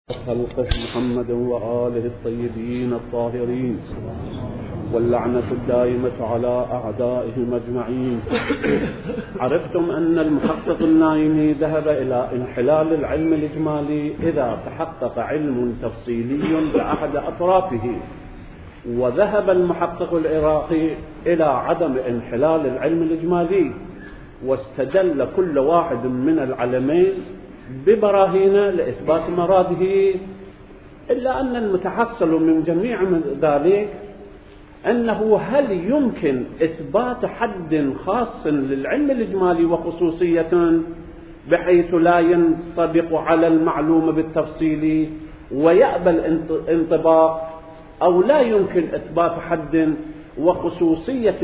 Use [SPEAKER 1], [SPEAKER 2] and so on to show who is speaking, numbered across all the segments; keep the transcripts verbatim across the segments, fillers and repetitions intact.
[SPEAKER 1] خلقه محمد وآله الطيبين الطاهرين، واللعنة الدائمة على أعدائهم أجمعين. عرفتم أن المحقق النايمي ذهب إلى انحلال العلم الإجمالي إذا تحقق علم تفصيلي بأحد أطرافه، وذهب المحقق العراقي إلى عدم انحلال العلم الإجمالي، واستدل كل واحد من العلمين ببراهين لإثبات مراده، إلا أن المتحصل من جميع من ذلك أنه هل يمكن إثبات حد خاص للعلم الإجمالي وخصوصية بحيث لا ينطبق على المعلوم بالتفصيل ويأبى الانطباق، أو لا يمكن إثبات حد وخصوصية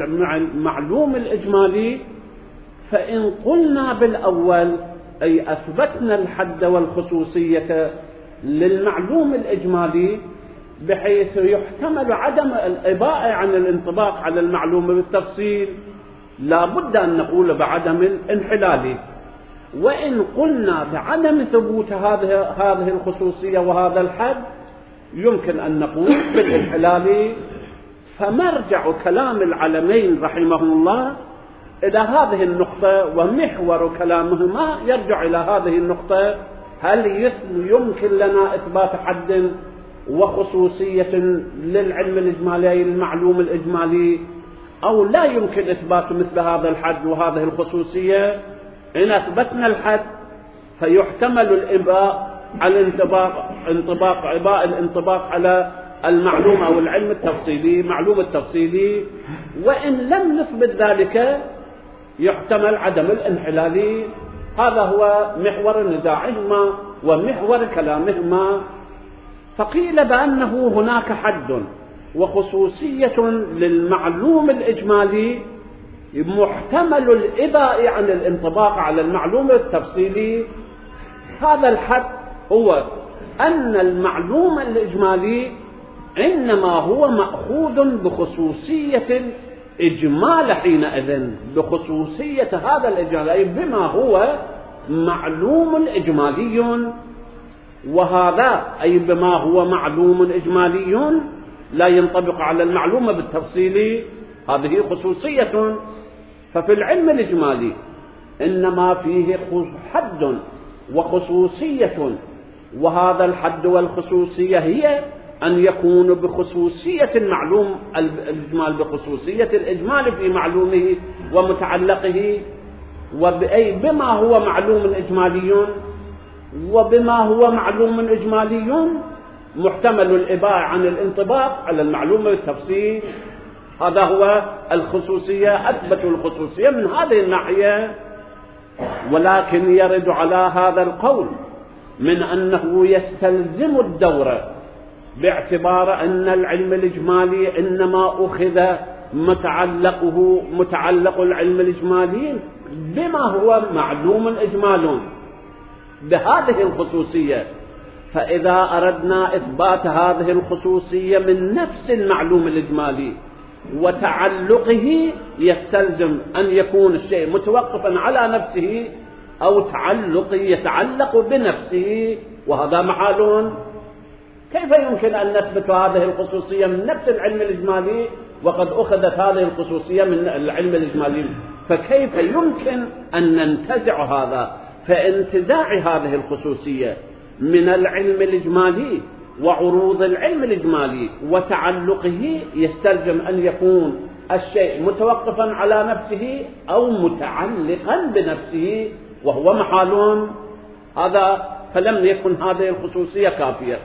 [SPEAKER 1] للمعلوم الإجمالي؟ فإن قلنا بالأول أي أثبتنا الحد والخصوصية للمعلوم الإجمالي بحيث يحتمل عدم الإباءة عن الانطباق على المعلوم بالتفصيل، لا بد أن نقول بعدم الانحلال. وإن قلنا بعدم ثبوت هذه هذه الخصوصية وهذا الحد، يمكن أن نقول بالانحلال. فمرجع كلام العلمين رحمهم الله إلى هذه النقطة، ومحور كلامهما يرجع إلى هذه النقطة: هل يمكن لنا إثبات حد وخصوصية للعلم الإجمالي المعلوم الإجمالي، أو لا يمكن إثبات مثل هذا الحد وهذه الخصوصية؟ إن أثبتنا الحد فيحتمل الإباء على الانطباق انطباق إباء الانطباق على المعلوم أو العلم التفصيلي معلوم التفصيلي، وإن لم نثبت ذلك يحتمل عدم الانحلال. هذا هو محور نزاعهما ومحور كلامهما. فقيل بأنه هناك حد وخصوصية للمعلوم الإجمالي محتمل الإباء عن الانطباق على المعلوم التفصيلي. هذا الحد هو أن المعلوم الإجمالي إنما هو مأخوذ بخصوصية إجمال، حينئذ بخصوصية هذا الإجمال أي بما هو معلوم إجمالي، وهذا أي بما هو معلوم إجمالي لا ينطبق على المعلومة بالتفصيل، هذه خصوصية. ففي العلم الإجمالي إنما فيه حد وخصوصية، وهذا الحد والخصوصية هي أن يكون بخصوصية المعلوم الإجمال بخصوصية الإجمال في معلومه ومتعلقه، وبأي بما هو معلوم إجمالي، وبما هو معلوم إجمالي محتمل الإباء عن الانطباق على المعلومة بالتفصيل. هذا هو الخصوصية، أثبتوا الخصوصية من هذه الناحية. ولكن يرد على هذا القول من أنه يستلزم الدورة، باعتبار أن العلم الإجمالي إنما أخذ متعلقه متعلق العلم الإجمالي بما هو معلوم إجمال بهذه الخصوصية. فإذا أردنا إثبات هذه الخصوصية من نفس المعلوم الإجمالي وتعلقه، يستلزم أن يكون الشيء متوقفا على نفسه أو تعلق يتعلق بنفسه، وهذا محال. كيف يمكن أن نثبت هذه الخصوصية من نفس العلم الإجمالي وقد أخذت هذه الخصوصية من العلم الإجمالي؟ فكيف يمكن أن ننتزع هذا؟ فانتزاع هذه الخصوصية من العلم الإجمالي وعروض العلم الإجمالي وتعلقه يستلزم أن يكون الشيء متوقفا على نفسه أو متعلقا بنفسه، وهو محال. هذا فلم يكن هذه الخصوصية كافية.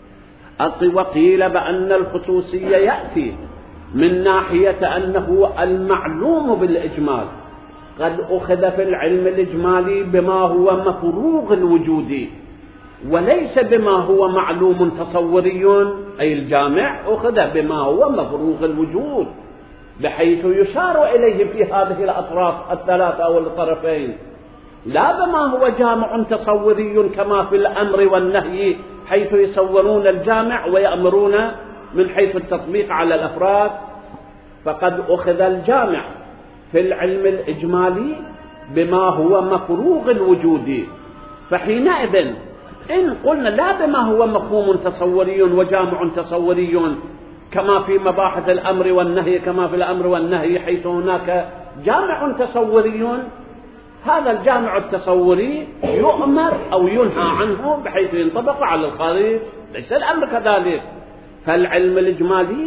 [SPEAKER 1] وقيل بأن الخصوصية يأتي من ناحية أنه المعلوم بالإجمال قد أخذ في العلم الإجمالي بما هو مفروغ الوجود، وليس بما هو معلوم تصوري. أي الجامع أخذ بما هو مفروغ الوجود، بحيث يشار إليه في هذه الأطراف الثلاثة أو الطرفين، لا بما هو جامع تصوري كما في الأمر والنهي، حيث يصورون الجامع ويأمرون من حيث التطبيق على الأفراد. فقد أخذ الجامع في العلم الإجمالي بما هو مفروغ الوجود، فحينئذ إن قلنا لا بما هو مفهوم تصوري وجامع تصوري كما في مباحث الأمر والنهي، كما في الأمر والنهي حيث هناك جامع تصوري، هذا الجامع التصوري يؤمر أو ينهى عنه بحيث ينطبق على الخارج، ليس الأمر كذلك. فالعلم الإجمالي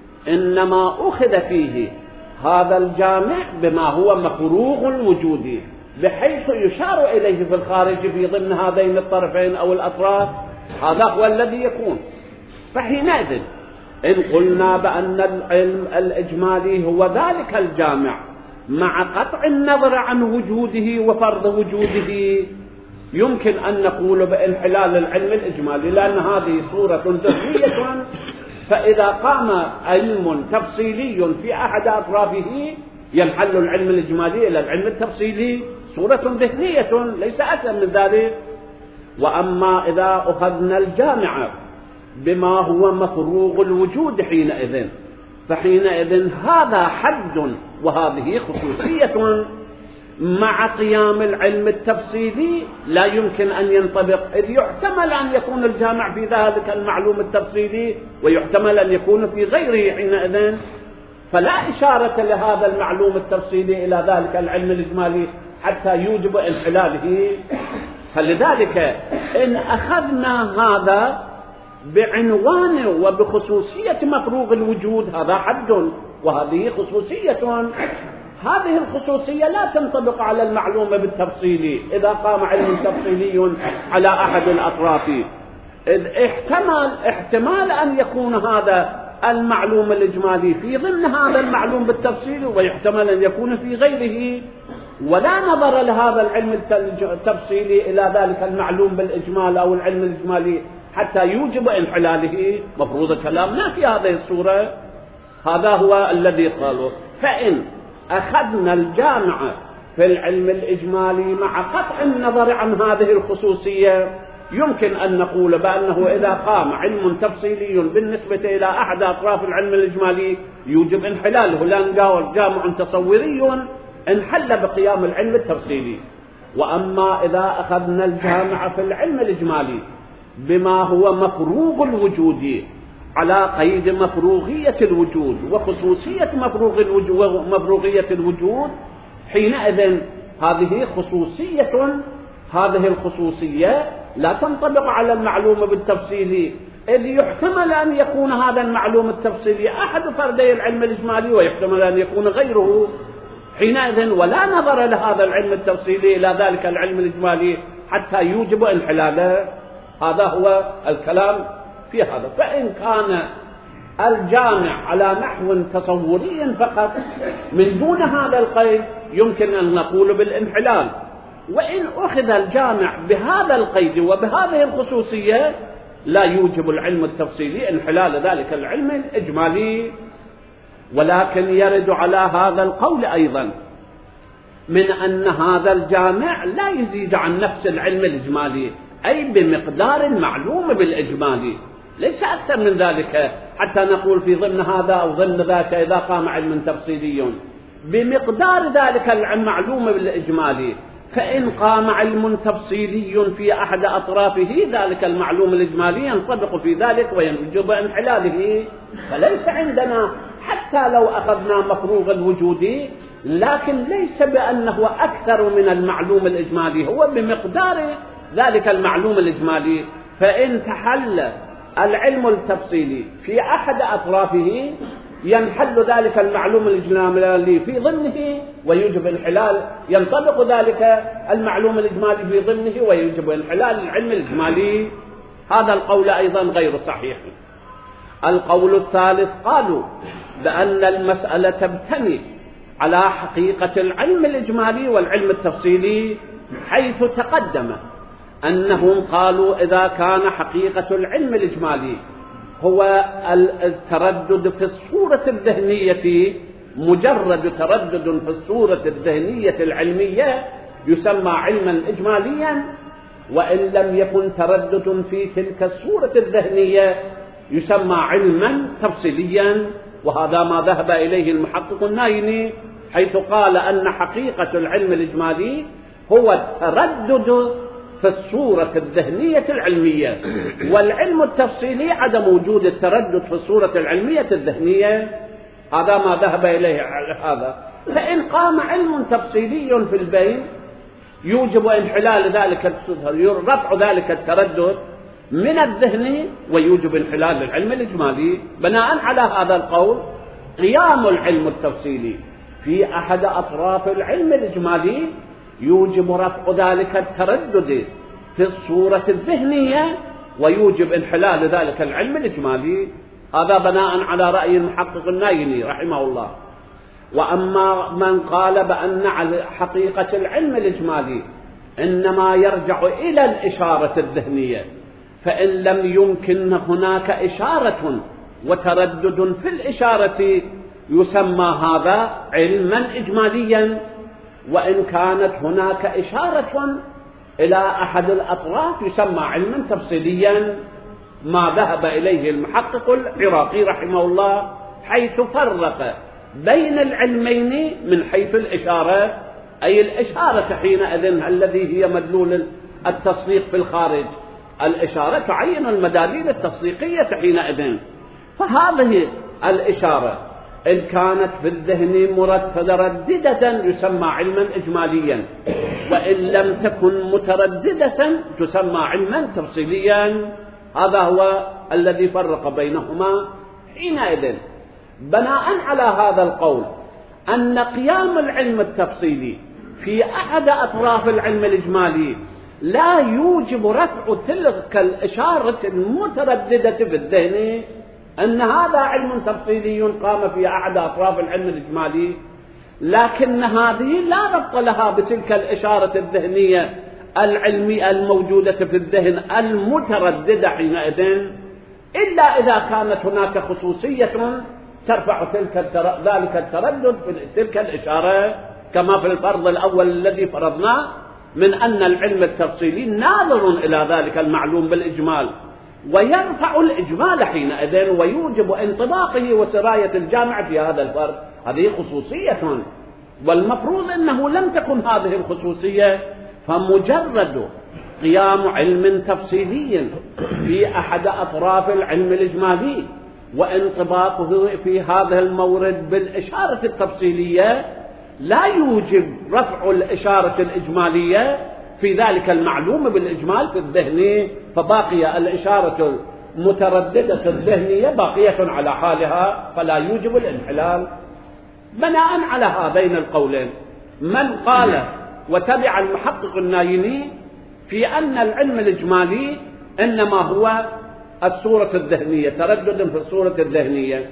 [SPEAKER 1] إنما أخذ فيه هذا الجامع بما هو مفروغ الوجود بحيث يشار إليه في الخارج في ضمن هذين الطرفين أو الأطراف، هذا هو الذي يكون. فحينئذ إن قلنا بأن العلم الإجمالي هو ذلك الجامع مع قطع النظر عن وجوده وفرض وجوده، يمكن أن نقول بانحلال العلم الإجمالي، لأن هذه صورة ذهنية، فإذا قام علم تفصيلي في أحد أطرافه ينحل العلم الإجمالي إلى العلم التفصيلي، صورة ذهنية ليس أكثر من ذلك. وأما إذا أخذنا الجامع بما هو مفروغ الوجود حينئذ، فحينئذ هذا حد وهذه خصوصية مع قيام العلم التفصيلي لا يمكن أن ينطبق، إذ يحتمل أن يكون الجامع في ذلك المعلوم التفصيلي ويحتمل أن يكون في غيره حينئذ، فلا إشارة لهذا المعلوم التفصيلي إلى ذلك العلم الإجمالي حتى يوجب انحلاله. فلذلك إن أخذنا هذا بعنوان وبخصوصية مفروغ الوجود، هذا حد وهذه خصوصية، هذه الخصوصية لا تنطبق على المعلوم بالتفصيل إذا قام علم تفصيلي على أحد الأطراف، إذ احتمال احتمال أن يكون هذا المعلوم الإجمالي في ضمن هذا المعلوم بالتفصيل ويحتمل أن يكون في غيره، ولا نظر لهذا العلم التفصيلي إلى ذلك المعلوم بالإجمال أو العلم الإجمالي حتى يوجب انحلاله. مفروض كلامنا في هذه الصورة، هذا هو الذي قاله. فإن أخذنا الجامع في العلم الإجمالي مع قطع النظر عن هذه الخصوصية، يمكن أن نقول بأنه إذا قام علم تفصيلي بالنسبة إلى أحد أطراف العلم الإجمالي يوجب انحلاله، لأن جامع تصوري انحل بقيام العلم التفصيلي. وأما إذا أخذنا الجامع في العلم الإجمالي بما هو مفروغ الوجود على قيد مفروغية الوجود وخصوصية مفروغ الوجود ومفروغية الوجود، حينئذ هذه خصوصية، هذه الخصوصية لا تنطبق على المعلوم بالتفصيل، إذ يحتمل أن يكون هذا المعلوم التفصيلي أحد فردي العلم الإجمالي ويحتمل أن يكون غيره، حينئذ ولا نظر لهذا العلم التفصيلي إلى ذلك العلم الإجمالي حتى يوجب انحلاله. هذا هو الكلام في هذا. فإن كان الجامع على نحو تصوري فقط من دون هذا القيد يمكن أن نقول بالانحلال، وإن أخذ الجامع بهذا القيد وبهذه الخصوصية لا يوجب العلم التفصيلي انحلال ذلك العلم الإجمالي. ولكن يرد على هذا القول أيضا من أن هذا الجامع لا يزيد عن نفس العلم الإجمالي، أي بمقدار معلوم بالإجمالي، ليس أكثر من ذلك حتى نقول في ضمن هذا أو ضمن ذاك إذا قام علم تفصيلي بمقدار ذلك المعلوم بالإجمالي. فإن قام علم تفصيلي في أحد أطرافه ذلك المعلوم الإجمالي ينطبق في ذلك وينجب انحلاله. فليس عندنا حتى لو أخذنا مفروغ الوجود، لكن ليس بأنه أكثر من المعلوم الإجمالي، هو بمقدار ذلك المعلوم الإجمالي. فإن تحل العلم التفصيلي في أحد أطرافه ينحل ذلك المعلوم الإجمالي في ضمنه ويوجب انحلال، ينطبق ذلك المعلوم الإجمالي في ضمنه ويوجب انحلال العلم الإجمالي. هذا القول أيضا غير صحيح. القول الثالث قالوا بأن المسألة تبتني على حقيقة العلم الإجمالي والعلم التفصيلي، حيث تقدم أنهم قالوا إذا كان حقيقة العلم الإجمالي هو التردد في الصورة الذهنية، مجرد تردد في الصورة الذهنية العلمية يسمى علما إجماليا، وإن لم يكن تردد في تلك الصورة الذهنية يسمى علما تفصيليا. وهذا ما ذهب إليه المحقق النايني، حيث قال أن حقيقة العلم الإجمالي هو التردد في في الصورة الذهنية العلمية، والعلم التفصيلي عدم وجود التردد في الصورة العلمية الذهنية. هذا ما ذهب إليه هذا. فإن قام علم تفصيلي في البين يوجب انحلال ذلك رفع ذلك التردد من الذهن ويوجب انحلال العلم الإجمالي. بناء على هذا القول قيام العلم التفصيلي في أحد أطراف العلم الإجمالي يوجب رفع ذلك التردد في الصورة الذهنية ويوجب انحلال ذلك العلم الإجمالي. هذا بناء على رأي المحقق النايني رحمه الله. وأما من قال بأن حقيقة العلم الإجمالي إنما يرجع إلى الإشارة الذهنية، فإن لم يمكن هناك إشارة وتردد في الإشارة يسمى هذا علما إجماليا، وإن كانت هناك إشارة إلى أحد الأطراف يسمى علما تفصيليا، ما ذهب إليه المحقق العراقي رحمه الله، حيث فرق بين العلمين من حيث الإشارة، أي الإشارة حينئذ الذي هي مدلول التصديق في الخارج، الإشارة تعين المداليل التصديقية حينئذ. فهذه الإشارة إن كانت في الذهن مترددة يسمى علما إجماليا، وإن لم تكن مترددة تسمى علما تفصيليا. هذا هو الذي فرق بينهما حينئذ. بناء على هذا القول أن قيام العلم التفصيلي في أحد أطراف العلم الإجمالي لا يوجب رفع تلك الإشارة المترددة في الذهن، أن هذا علم تفصيلي قام في أحد أطراف العلم الإجمالي، لكن هذه لا ربط لها بتلك الإشارة الذهنية العلمية الموجودة في الذهن المترددة حينئذ، إلا إذا كانت هناك خصوصية ترفع تلك ذلك التردد في تلك الإشارة، كما في الفرض الأول الذي فرضناه من أن العلم التفصيلي ناظر إلى ذلك المعلوم بالإجمال ويرفع الإجمال حينئذ ويوجب انطباقه وسراية الجامع في هذا الفرض. هذه خصوصية، والمفروض أنه لم تكن هذه الخصوصية، فمجرد قيام علم تفصيلي في أحد أطراف العلم الإجمالي وانطباقه في هذا المورد بالإشارة التفصيلية لا يوجب رفع الإشارة الإجمالية في ذلك المعلوم بالإجمال في الذهن، فباقي الإشارة المترددة الذهنية باقية على حالها فلا يوجب الانحلال. بناء على هذين القولين من قال وتبع المحقق النايني في أن العلم الإجمالي إنما هو الصورة الذهنية، تردد في الصورة الذهنية،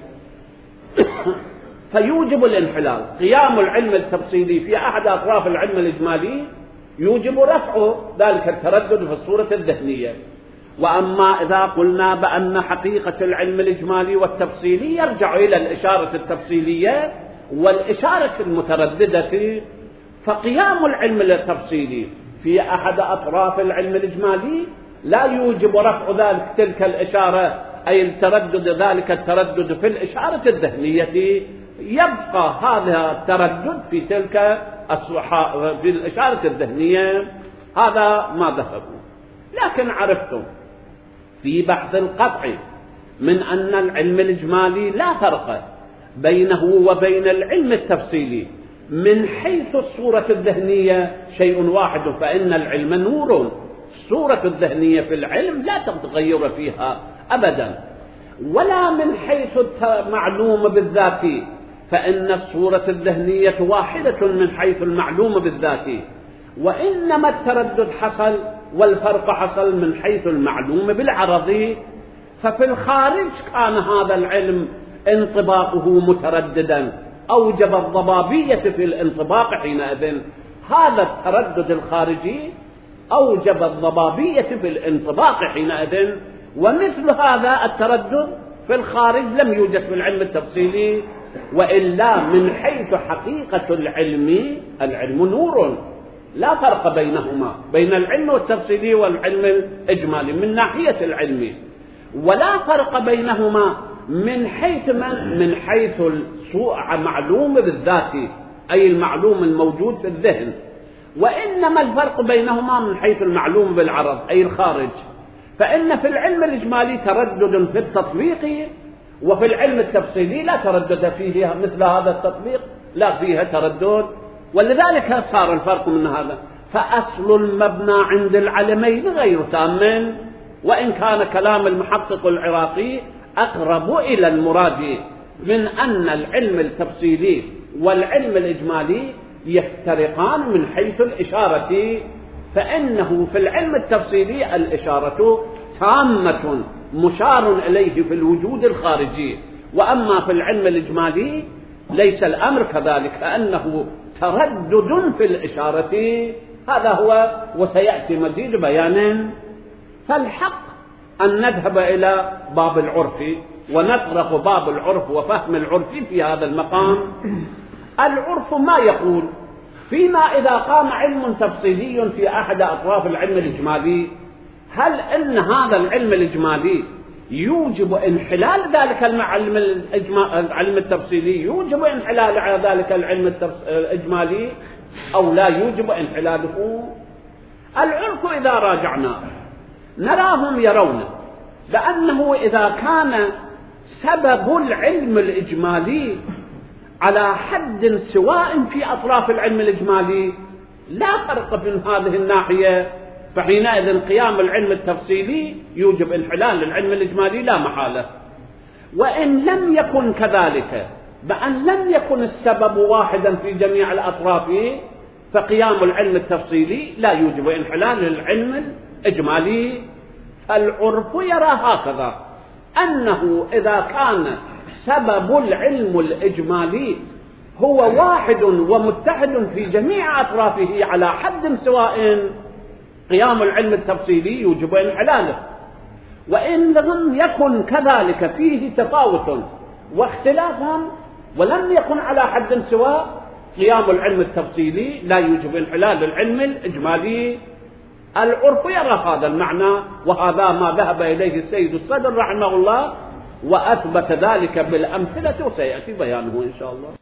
[SPEAKER 1] فيوجب الانحلال. قيام العلم التفصيلي في أحد أطراف العلم الإجمالي يوجب رفع ذلك التردد في الصورة الذهنية. وأما إذا قلنا بأن حقيقة العلم الإجمالي والتفصيلي يرجع إلى الإشارة التفصيلية والإشارة المترددة، فقيام العلم التفصيلي في أحد أطراف العلم الإجمالي لا يوجب رفع ذلك تلك الإشارة، أي التردد ذلك التردد في الإشارة الذهنية، يبقى هذا التردد في تلك في الإشارة الذهنية. هذا ما ذهبوا. لكن عرفتم في بحث القطع من أن العلم الإجمالي لا فرق بينه وبين العلم التفصيلي من حيث الصورة الذهنية شيء واحد، فإن العلم نور. الصورة الذهنية في العلم لا تتغير فيها أبدا، ولا من حيث المعلوم بالذات، فإن الصورة الذهنية واحدة من حيث المعلوم بالذات، وإنما التردد حصل والفرق حصل من حيث المعلوم بالعرض. ففي الخارج كان هذا العلم انطباقه مترددا، أوجب الضبابية في الانطباق حينئذ. هذا التردد الخارجي أوجب الضبابية في الانطباق حينئذ، ومثل هذا التردد في الخارج لم يوجد في العلم التفصيلي. وإلا من حيث حقيقة العلم، العلم نور، لا فرق بينهما، بين العلم التفصيلي والعلم الإجمالي من ناحية العلم، ولا فرق بينهما من حيث من, من حيث المعلوم بالذات، أي المعلوم الموجود في الذهن. وإنما الفرق بينهما من حيث المعلوم بالعرض أي الخارج، فإن في العلم الإجمالي تردد في التطبيق، وفي العلم التفصيلي لا تردد فيه مثل هذا التطبيق، لا فيها تردد، ولذلك صار الفرق من هذا. فأصل المبنى عند العلمين غير تام، وإن كان كلام المحقق العراقي أقرب إلى المراد من أن العلم التفصيلي والعلم الإجمالي يفترقان من حيث الإشارة، فإنه في العلم التفصيلي الإشارة تامة مشار إليه في الوجود الخارجي، وأما في العلم الإجمالي ليس الأمر كذلك، فأنه تردد في الإشارة. هذا هو، وسيأتي مزيد بيان. فالحق أن نذهب إلى باب العرف ونطرق باب العرف وفهم العرف في هذا المقام. العرف ما يقول فيما إذا قام علم تفصيلي في أحد أطراف العلم الإجمالي، هل إن هذا العلم الإجمالي يوجب انحلال ذلك العلم العلم التفصيلي، يوجب انحلال ذلك العلم الإجمالي أو لا يوجب انحلاله؟ العرف إذا راجعنا نراهم يرون لأنه إذا كان سبب العلم الإجمالي على حد سواء في أطراف العلم الإجمالي لا فرق من هذه الناحية، فحينئذ قيام العلم التفصيلي يوجب انحلال للعلم الإجمالي لا محالة. وإن لم يكن كذلك، بأن لم يكن السبب واحدا في جميع الأطراف، فقيام العلم التفصيلي لا يوجب انحلال للعلم الإجمالي. العرف يرى هكذا، أنه إذا كان سبب العلم الإجمالي هو واحد ومتحد في جميع أطرافه على حد سواء، قيام العلم التفصيلي يوجب انحلاله. وإن لم يكن كذلك، فيه تفاوت واختلاف ولم يكن على حد سواء، قيام العلم التفصيلي لا يوجب انحلال للعلم الإجمالي. العرف يرى هذا المعنى، وهذا ما ذهب إليه السيد الصدر رحمه الله، وأثبت ذلك بالأمثلة وسيأتي بيانه إن شاء الله.